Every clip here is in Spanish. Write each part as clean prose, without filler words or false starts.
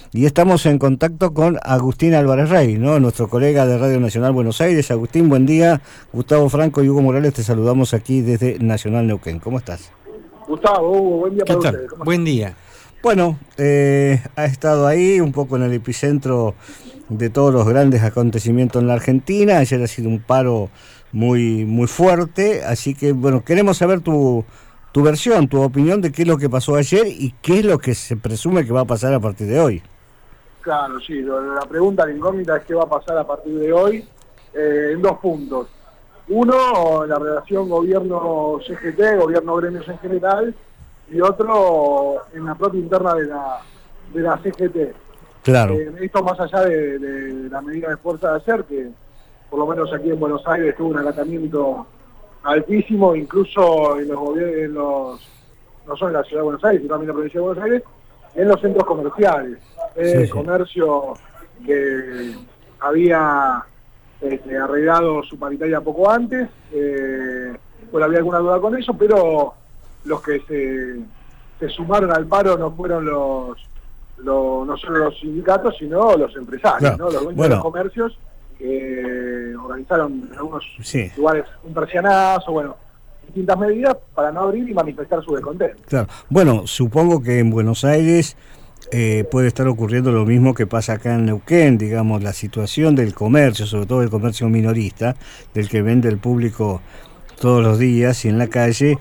y estamos en contacto con Agustín Álvarez Rey, ¿no? Nuestro colega de Radio Nacional Buenos Aires. Agustín, buen día. Gustavo Franco y Hugo Morales te saludamos aquí desde Nacional Neuquén. ¿Cómo estás? Gustavo, Hugo, buen día para ustedes. Buen día. Bueno, ha estado ahí un poco en el epicentro de todos los grandes acontecimientos en la Argentina. Ayer ha sido un paro muy fuerte, así que bueno, queremos saber tu versión, tu opinión de qué es lo que pasó ayer y qué es lo que se presume que va a pasar a partir de hoy. Claro, sí, la pregunta, la incógnita es qué va a pasar a partir de hoy en dos puntos. Uno, la relación gobierno-CGT, gobierno-gremios en general, y otro en la propia interna de la CGT. Claro. Esto más allá de la medida de fuerza de ayer, que por lo menos aquí en Buenos Aires tuvo un acatamiento altísimo, incluso en los gobiernos, no solo en la ciudad de Buenos Aires, sino también en la provincia de Buenos Aires, en los centros comerciales. Sí. Comercio que había arreglado su paritaria poco antes, bueno, había alguna duda con eso, pero los que se sumaron al paro no fueron no solo los sindicatos, sino los empresarios, claro, ¿no? Los dueños de los comercios que organizaron en algunos lugares un persianazo, bueno, distintas medidas para no abrir y manifestar su descontento. Claro. Bueno, supongo que en Buenos Aires puede estar ocurriendo lo mismo que pasa acá en Neuquén, digamos, la situación del comercio, sobre todo el comercio minorista, del que vende el público todos los días y en la calle,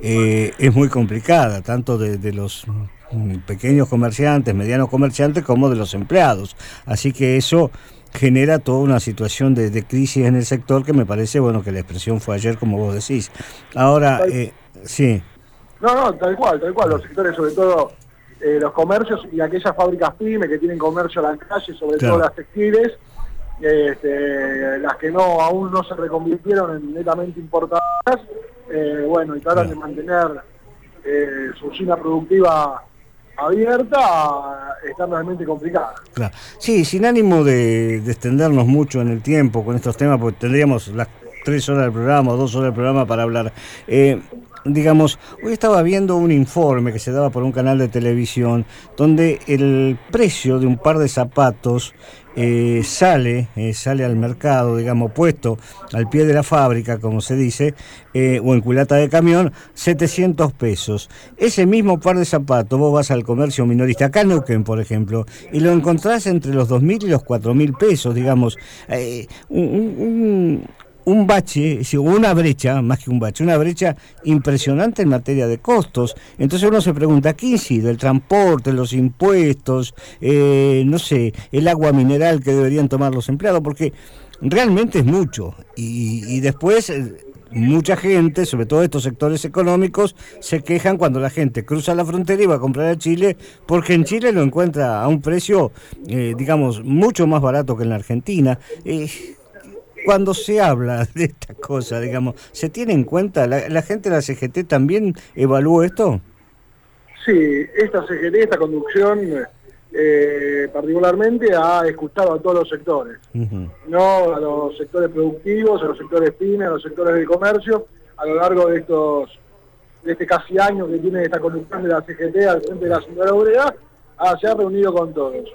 es muy complicada, tanto de los pequeños comerciantes, medianos comerciantes, como de los empleados. Así que eso genera toda una situación de crisis en el sector que me parece, bueno, que la expresión fue ayer, como vos decís. Ahora, sí. No, tal cual, los sectores, sobre todo los comercios y aquellas fábricas pymes que tienen comercio a la calle, sobre todo las textiles, las que aún no se reconvirtieron en netamente importadas, bueno, y tratan de mantener su usina productiva abierta, está realmente complicada. Claro. Sí, sin ánimo de extendernos mucho en el tiempo con estos temas, porque tendríamos las 3 horas del programa o 2 horas del programa para hablar. Digamos, hoy estaba viendo un informe que se daba por un canal de televisión donde el precio de un par de zapatos sale al mercado, digamos, puesto al pie de la fábrica, como se dice, o en culata de camión, 700 pesos. Ese mismo par de zapatos, vos vas al comercio minorista, acá en Neuquén, por ejemplo, y lo encontrás entre los 2.000 y los 4.000 pesos, digamos, un bache, una brecha, más que un bache, una brecha impresionante en materia de costos. Entonces uno se pregunta, ¿qué incide? El transporte, los impuestos, no sé, el agua mineral que deberían tomar los empleados, porque realmente es mucho. Y después mucha gente, sobre todo estos sectores económicos, se quejan cuando la gente cruza la frontera y va a comprar a Chile, porque en Chile lo encuentra a un precio, digamos, mucho más barato que en la Argentina. Cuando se habla de esta cosa, digamos, ¿se tiene en cuenta? ¿La gente de la CGT también evaluó esto? Sí, esta CGT, esta conducción, particularmente ha escuchado a todos los sectores, no a los sectores productivos, a los sectores pymes, a los sectores del comercio, a lo largo de este casi año que tiene esta conducción de la CGT al frente de la señora Obrera, se ha reunido con todos.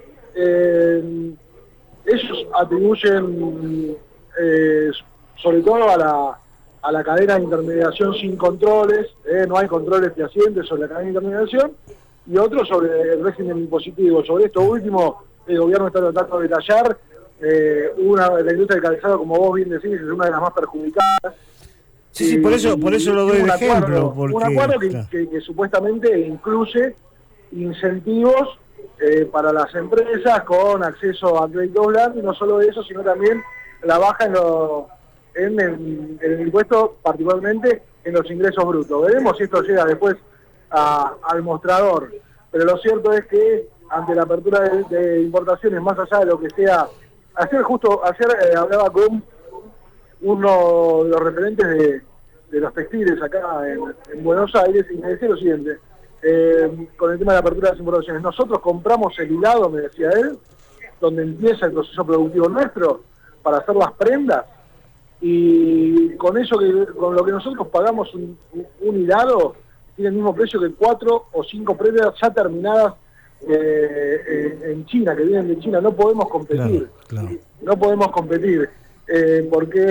Ellos atribuyen sobre todo a la cadena de intermediación sin controles, no hay controles fehacientes sobre la cadena de intermediación, y otro sobre el régimen impositivo. Sobre esto último, el gobierno está tratando de detallar, la industria del calzado, como vos bien decís, es una de las más perjudicadas. Sí, por eso lo doy de ejemplo. Un acuerdo que supuestamente incluye incentivos para las empresas con acceso a créditos blandos, y no solo eso, sino también la baja en el impuesto, particularmente en los ingresos brutos. Veremos si esto llega después al mostrador, pero lo cierto es que ante la apertura de importaciones, más allá de lo que sea, ayer hablaba con uno de los referentes de los textiles acá en Buenos Aires, y me decía lo siguiente, con el tema de la apertura de las importaciones: nosotros compramos el hilado, me decía él, donde empieza el proceso productivo nuestro, para hacer las prendas, y con lo que nosotros pagamos un hilado, tiene el mismo precio que 4 o 5 prendas ya terminadas en China, que vienen de China, no podemos competir. Claro. No podemos competir porque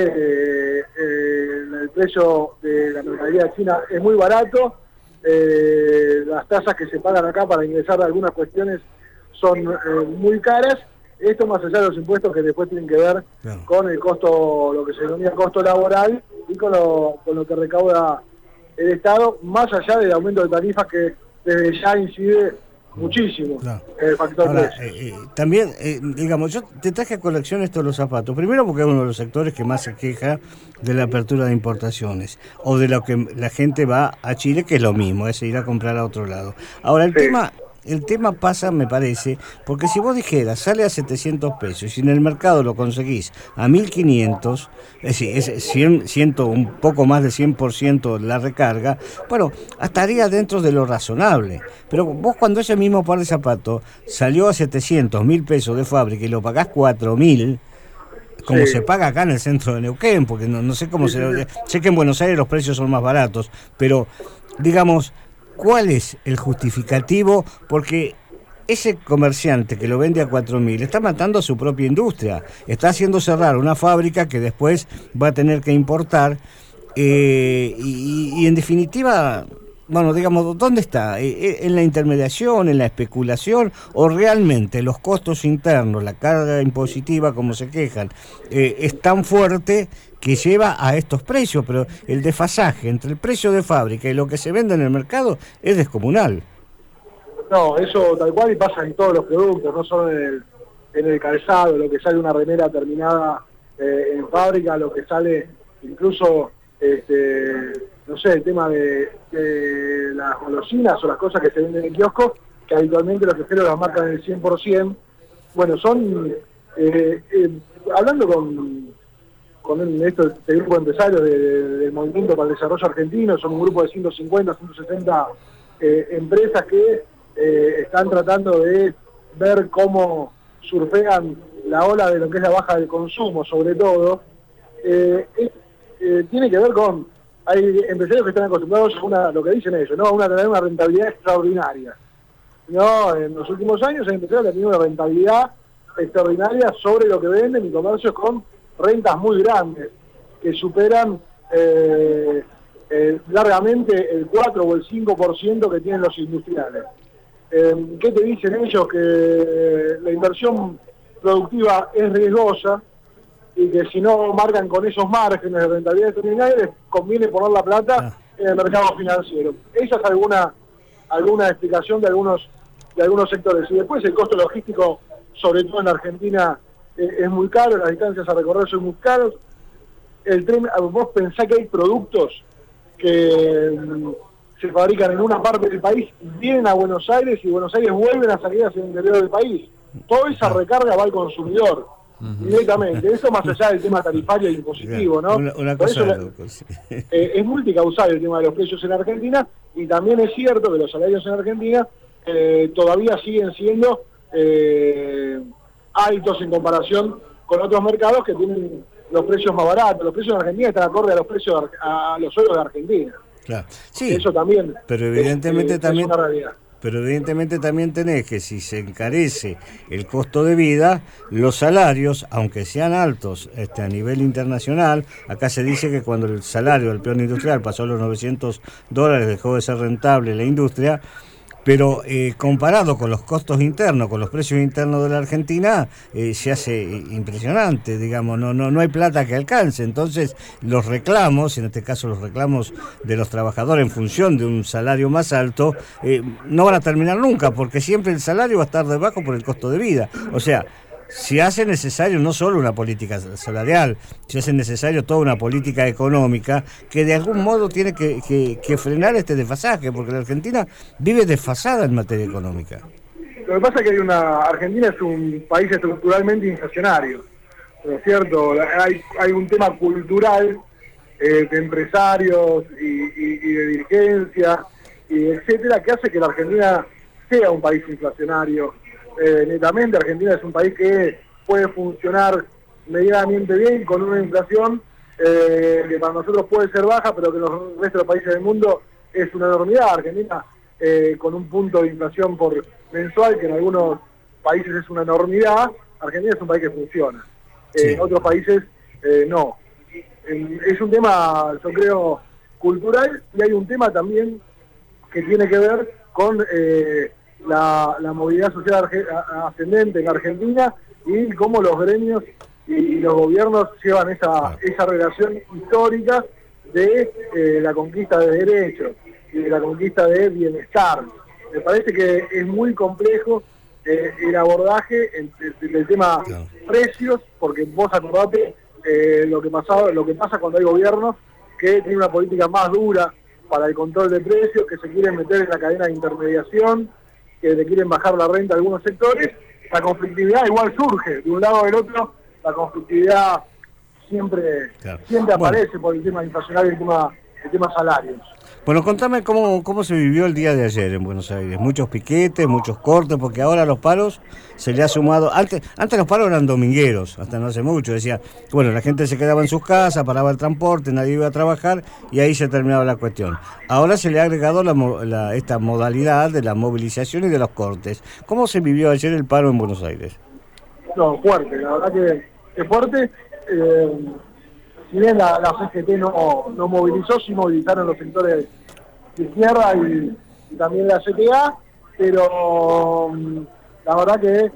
el precio de la mercadería china es muy barato, las tasas que se pagan acá para ingresar a algunas cuestiones son muy caras. Esto más allá de los impuestos que después tienen que ver con el costo, lo que se denomina costo laboral, y con lo que recauda el Estado, más allá del aumento de tarifas que desde ya incide muchísimo el factor precio. También, digamos, yo te traje a colección estos los zapatos, primero porque es uno de los sectores que más se queja de la apertura de importaciones, o de lo que la gente va a Chile, que es lo mismo, es ir a comprar a otro lado. Ahora, el tema pasa, me parece, porque si vos dijeras, sale a 700 pesos y en el mercado lo conseguís a 1.500, es decir, es un poco más de 100% la recarga, bueno, estaría dentro de lo razonable. Pero vos cuando ese mismo par de zapatos salió a 700, 1.000 pesos de fábrica y lo pagás 4.000, como se paga acá en el centro de Neuquén, porque no sé cómo sé que en Buenos Aires los precios son más baratos, pero digamos, ¿cuál es el justificativo? Porque ese comerciante que lo vende a 4.000 está matando a su propia industria, está haciendo cerrar una fábrica que después va a tener que importar, y en definitiva, bueno, digamos, ¿dónde está? ¿En la intermediación, en la especulación, o realmente los costos internos, la carga impositiva, como se quejan, es tan fuerte que lleva a estos precios? Pero el desfasaje entre el precio de fábrica y lo que se vende en el mercado es descomunal. No, eso tal cual, y pasa en todos los productos, no solo en el calzado, lo que sale una remera terminada en fábrica, lo que sale incluso, no sé, el tema de las golosinas o las cosas que se venden en kioscos, que habitualmente los quejeros las marcan en el 100%. Bueno, son, hablando con este grupo de empresarios del Movimiento para el Desarrollo Argentino, son un grupo de 150, 160 empresas que están tratando de ver cómo surfean la ola de lo que es la baja del consumo, sobre todo. Tiene que ver con, hay empresarios que están acostumbrados a lo que dicen ellos, ¿no? A tener una rentabilidad extraordinaria. No, en los últimos años hay empresarios que han tenido una rentabilidad extraordinaria sobre lo que venden, y comercios con rentas muy grandes, que superan largamente el 4 o el 5% que tienen los industriales. ¿Qué te dicen ellos? Que la inversión productiva es riesgosa y que si no marcan con esos márgenes de rentabilidad extraordinaria, les conviene poner la plata en el mercado financiero. Esa es alguna explicación de algunos sectores. Y después el costo logístico, sobre todo en Argentina, es muy caro, las distancias a recorrer son muy caros. El tren, vos pensás que hay productos que se fabrican en una parte del país, vienen a Buenos Aires y Buenos Aires vuelven a salir hacia el interior del país. Toda esa recarga va al consumidor, directamente. Eso más allá del tema tarifario e impositivo, ¿no? Una cosa es multicausal el tema de los precios en Argentina, y también es cierto que los salarios en Argentina todavía siguen siendo altos en comparación con otros mercados que tienen los precios más baratos. Los precios en Argentina están acorde a los precios a los sueldos de Argentina. Claro. Sí, eso también, pero evidentemente es una realidad. Pero evidentemente también tenés que, si se encarece el costo de vida, los salarios, aunque sean altos a nivel internacional, acá se dice que cuando el salario del peón industrial pasó a los $900, dejó de ser rentable la industria. Pero comparado con los costos internos, con los precios internos de la Argentina, se hace impresionante, digamos, no hay plata que alcance. Entonces los reclamos, en este caso los reclamos de los trabajadores en función de un salario más alto, no van a terminar nunca, porque siempre el salario va a estar debajo por el costo de vida. O sea, se hace necesario no solo una política salarial, se hace necesario toda una política económica que de algún modo tiene que frenar este desfasaje, porque la Argentina vive desfasada en materia económica. Lo que pasa es que Argentina es un país estructuralmente inflacionario, ¿no es cierto? Hay un tema cultural de empresarios y de dirigencia, y etcétera, que hace que la Argentina sea un país inflacionario. Netamente, Argentina es un país que puede funcionar medianamente bien con una inflación que para nosotros puede ser baja, pero que en los restos de los países del mundo es una enormidad. Argentina con un punto de inflación por mensual, que en algunos países es una enormidad. Argentina es un país que funciona. Sí. Otros países no. Es un tema, yo creo, cultural, y hay un tema también que tiene que ver con la movilidad social ascendente en Argentina y cómo los gremios y los gobiernos llevan esa relación histórica de la conquista de derechos y de la conquista de bienestar. Me parece que es muy complejo el abordaje del tema precios, porque vos acordate lo que pasa cuando hay gobiernos que tienen una política más dura para el control de precios, que se quieren meter en la cadena de intermediación, que le quieren bajar la renta a algunos sectores. La conflictividad igual surge, de un lado o del otro, la conflictividad siempre aparece por el tema inflacionario y el tema salarios. Bueno, contame cómo se vivió el día de ayer en Buenos Aires. Muchos piquetes, muchos cortes, porque ahora los paros se le ha sumado. Antes los paros eran domingueros, hasta no hace mucho. Decía, bueno, la gente se quedaba en sus casas, paraba el transporte, nadie iba a trabajar y ahí se terminaba la cuestión. Ahora se le ha agregado esta modalidad de la movilización y de los cortes. ¿Cómo se vivió ayer el paro en Buenos Aires? No, fuerte, la verdad que fuerte. Si bien la CGT no movilizó, sí movilizaron los sectores de izquierda y también la CTA, pero la verdad que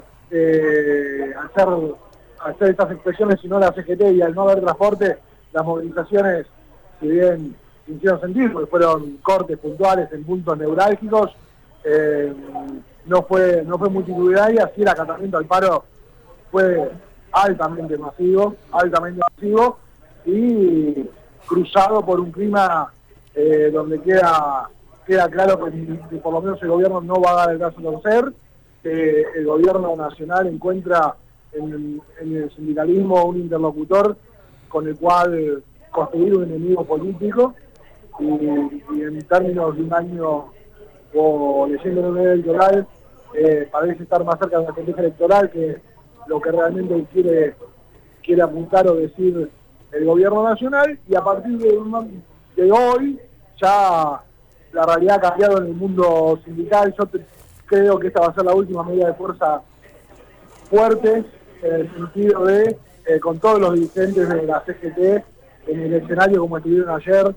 hacer estas expresiones, si no la CGT y al no haber transporte, las movilizaciones, si bien hicieron sentido, porque fueron cortes puntuales en puntos neurálgicos, no fue multitudinaria, sí el acatamiento al paro fue altamente masivo y cruzado por un clima donde queda claro que por lo menos el gobierno no va a dar el brazo a torcer. El gobierno nacional encuentra en el sindicalismo un interlocutor con el cual construir un enemigo político, y en términos de un año o leyendo la unidad electoral parece estar más cerca de una estrategia electoral que lo que realmente quiere apuntar o decir el gobierno nacional. Y a partir de hoy ya la realidad ha cambiado en el mundo sindical. Yo creo que esta va a ser la última medida de fuerza fuerte, en el sentido de con todos los dirigentes de la CGT en el escenario como estuvieron ayer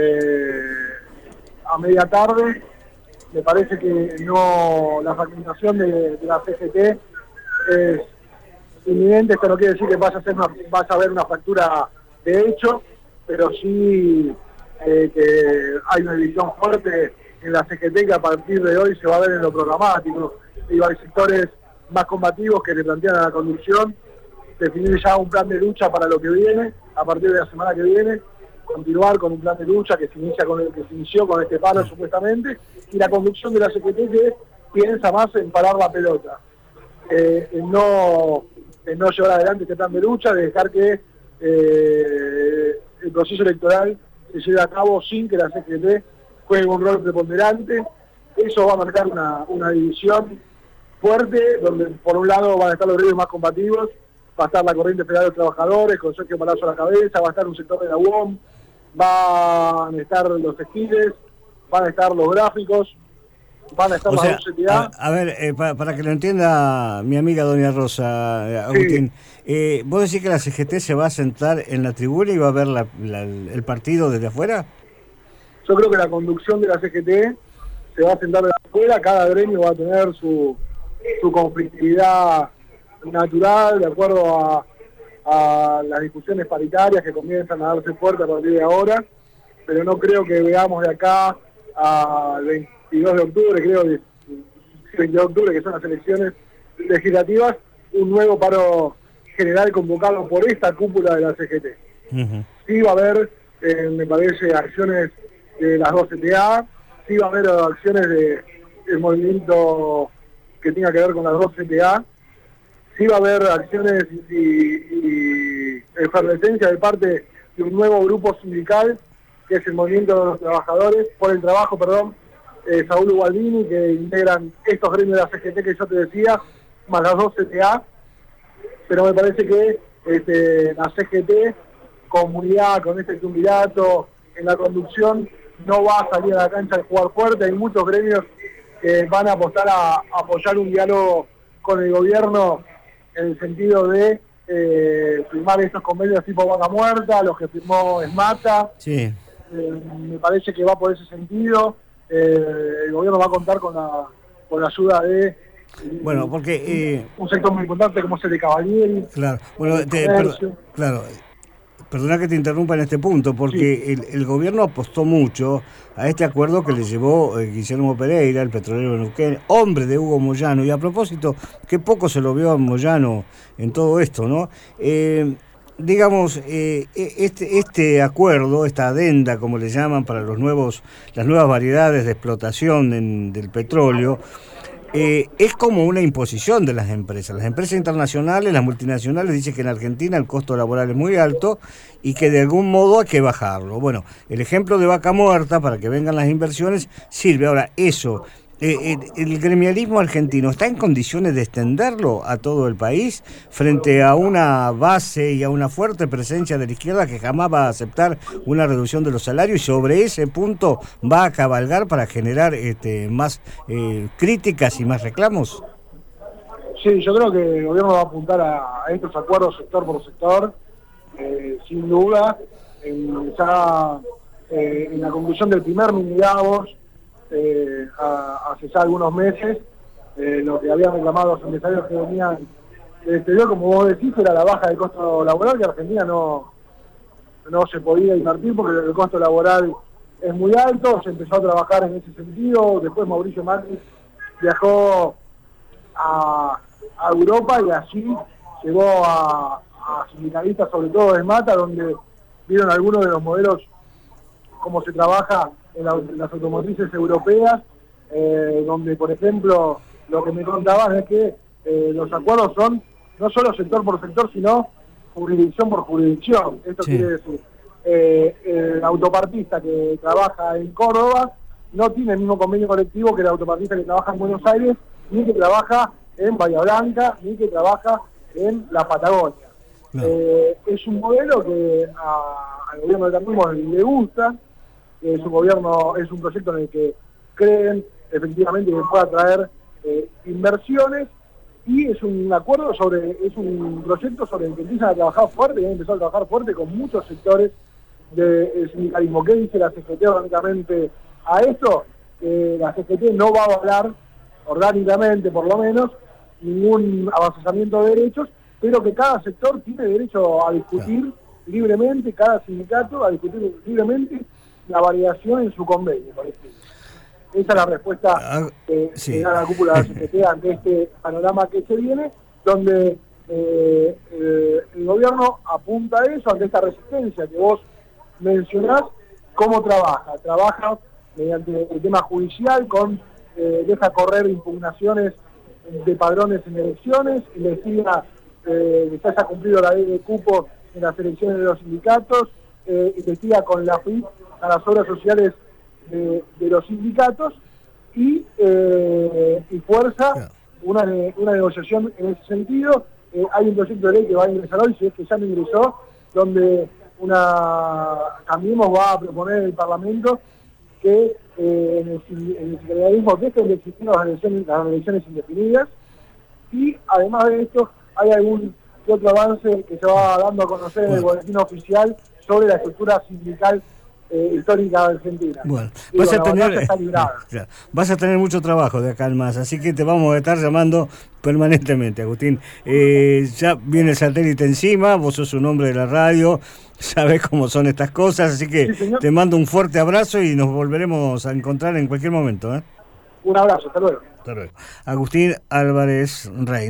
a media tarde. Me parece que la fragmentación de la CGT es inminente. Esto no quiere decir que vaya a haber una fractura de hecho, pero sí que hay una división fuerte en la CGT que a partir de hoy se va a ver en lo programático. Digo, hay sectores más combativos que le plantean a la conducción definir ya un plan de lucha para lo que viene, a partir de la semana que viene, continuar con un plan de lucha que se inició con este paro supuestamente, y la conducción de la CGT que piensa más en parar la pelota, en no llevar adelante este plan de lucha, de dejar que el proceso electoral se lleve a cabo sin que la CGT juegue un rol preponderante. Eso va a marcar una división fuerte, donde por un lado van a estar los ríos más combativos, va a estar la Corriente Federal de los Trabajadores con Sergio Palazzo a la cabeza, va a estar un sector de la UOM, van a estar los textiles, van a estar los gráficos, van a estar las dos entidades. A ver, para que lo entienda mi amiga doña Rosa, Agustín, sí. ¿Vos decís que la CGT se va a sentar en la tribuna y va a ver el partido desde afuera? Yo creo que la conducción de la CGT se va a sentar desde afuera, cada gremio va a tener su conflictividad natural, de acuerdo a las discusiones paritarias que comienzan a darse fuerte a partir de ahora, pero no creo que veamos de acá al 22 de octubre, creo que 22 de octubre, que son las elecciones legislativas, un nuevo paro general convocado por esta cúpula de la CGT. Uh-huh. Sí va a haber, me parece, acciones de las dos CTA, sí va a haber acciones del movimiento que tenga que ver con las dos CTA, sí va a haber acciones y efervescencia de parte de un nuevo grupo sindical, que es el Movimiento de los Trabajadores, por el Trabajo, Saúl Ubaldini, que integran estos gremios de la CGT que yo te decía, más las dos CTA, pero me parece que la CGT, comunidad con este triunvirato en la conducción, no va a salir a la cancha de jugar fuerte. Hay muchos gremios que van a apostar a apoyar un diálogo con el gobierno en el sentido de firmar estos convenios tipo Vaca Muerta, los que firmó Esmata. Sí. Me parece que va por ese sentido. El gobierno va a contar con la ayuda de bueno, porque un sector muy importante como es el de Cavalieri. Claro, bueno, claro. Perdona que te interrumpa en este punto, porque sí, el gobierno apostó mucho a este acuerdo que le llevó Guillermo Pereira, el petrolero de Neuquén, hombre de Hugo Moyano, y a propósito, que poco se lo vio a Moyano en todo esto, ¿no? Digamos, este acuerdo, esta adenda, como le llaman, para las nuevas variedades de explotación del petróleo, es como una imposición de las empresas. Las empresas internacionales, las multinacionales, dicen que en Argentina el costo laboral es muy alto y que de algún modo hay que bajarlo. Bueno, el ejemplo de Vaca Muerta, para que vengan las inversiones, sirve. Ahora, eso, el gremialismo argentino, ¿está en condiciones de extenderlo a todo el país frente a una base y a una fuerte presencia de la izquierda que jamás va a aceptar una reducción de los salarios y sobre ese punto va a cabalgar para generar más críticas y más reclamos? Sí, yo creo que el gobierno va a apuntar a estos acuerdos sector por sector, sin duda. Ya en la conclusión del primer mini Davos, hace ya algunos meses, lo que habían reclamado los empresarios que venían del exterior, como vos decís, era la baja del costo laboral, que Argentina no se podía invertir porque el costo laboral es muy alto. Se empezó a trabajar en ese sentido. Después Mauricio Macri viajó a Europa y así llegó a sindicalistas, sobre todo de Esmata, donde vieron algunos de los modelos, cómo se trabaja en las automotrices europeas, donde, por ejemplo, lo que me contaban es que los acuerdos son no solo sector por sector, sino jurisdicción por jurisdicción. Esto quiere decir, el autopartista que trabaja en Córdoba no tiene el mismo convenio colectivo que el autopartista que trabaja en Buenos Aires, ni que trabaja en Bahía Blanca, ni que trabaja en la Patagonia. No. Es un modelo que al gobierno de Cambiemos le gusta. Es un proyecto en el que creen efectivamente que pueda traer inversiones, y es un proyecto sobre el que empiezan a trabajar fuerte, y han empezado a trabajar fuerte con muchos sectores del sindicalismo. ¿Qué dice la CGT orgánicamente a esto? La CGT no va a avalar, orgánicamente por lo menos, ningún avasallamiento de derechos, pero que cada sector tiene derecho a discutir libremente, cada sindicato a discutir libremente la variación en su convenio, por ejemplo. Esa es la respuesta que da la cúpula de la CGT ante este panorama que se viene, donde el gobierno apunta a eso, ante esta resistencia que vos mencionás. ¿Cómo trabaja? Trabaja mediante el tema judicial, deja correr impugnaciones de padrones en elecciones, investiga que se haya cumplido la ley de cupo en las elecciones de los sindicatos, investiga con la FIP a las obras sociales de los sindicatos y fuerza una negociación en ese sentido. Hay un proyecto de ley que va a ingresar hoy, si es que ya no ingresó, donde Cambiemos va a proponer en el Parlamento que en el sindicalismo dejen de existir las elecciones indefinidas, y además de esto hay algún que otro avance que se va dando a conocer en el boletín oficial sobre la estructura sindical histórica de Argentina. Bueno, vas a tener mucho trabajo de acá en más, así que te vamos a estar llamando permanentemente, Agustín. Ya viene el satélite encima, vos sos un hombre de la radio, sabés cómo son estas cosas, así que sí, te mando un fuerte abrazo y nos volveremos a encontrar en cualquier momento. Un abrazo, hasta luego. Agustín Álvarez Rey.